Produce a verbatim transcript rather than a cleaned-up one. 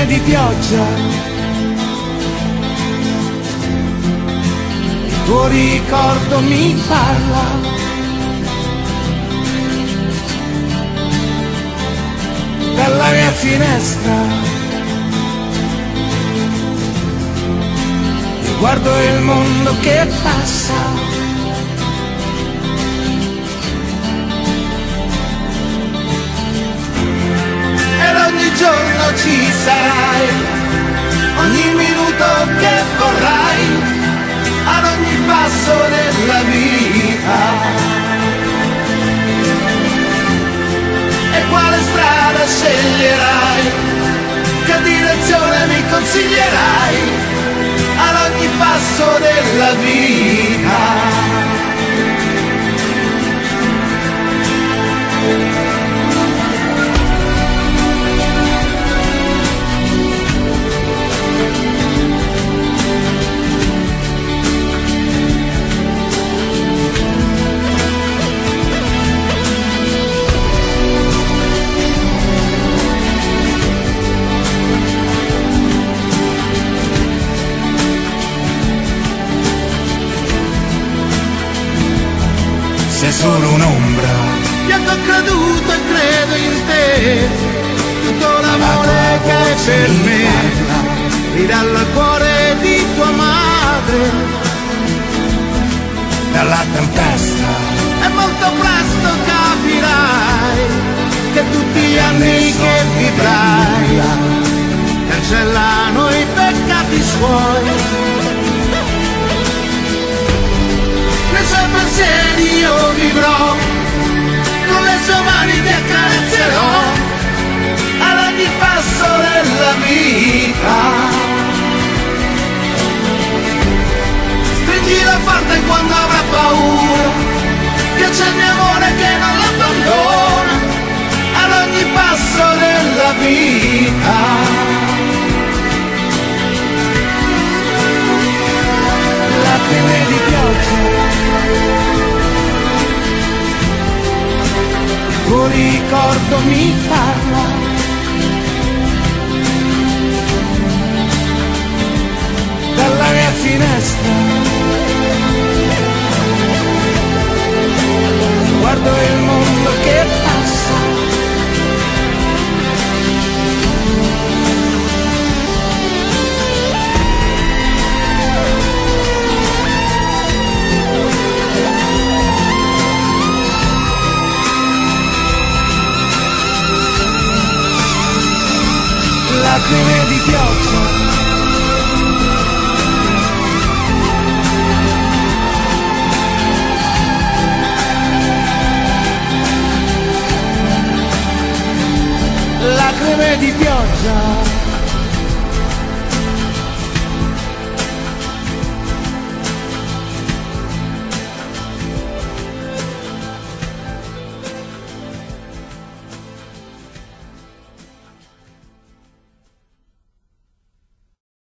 di pioggia, il tuo ricordo mi parla, dalla mia finestra, io guardo il mondo che passa. Ogni giorno ci sarai, ogni minuto che vorrai, ad ogni passo della vita. E quale strada sceglierai, che direzione mi consiglierai, ad ogni passo della vita. Sei solo un'ombra, io ho creduto e credo in te, tutto l'amore che hai per me, ridallo al cuore di tua madre, dalla tempesta, e molto presto capirai, che tutti gli anni che vivrai, cancellano i peccati suoi. Nei suoi pensieri io vivrò, con le sue mani ti accarezzerò, ad ogni passo della vita. Stringila forte quando avrà paura, che c'è il mio amore che non l'abbandona, ad ogni passo della vita. Lacrime di pioggia, il tuo ricordo mi parla, dalla mia finestra, guardo il mondo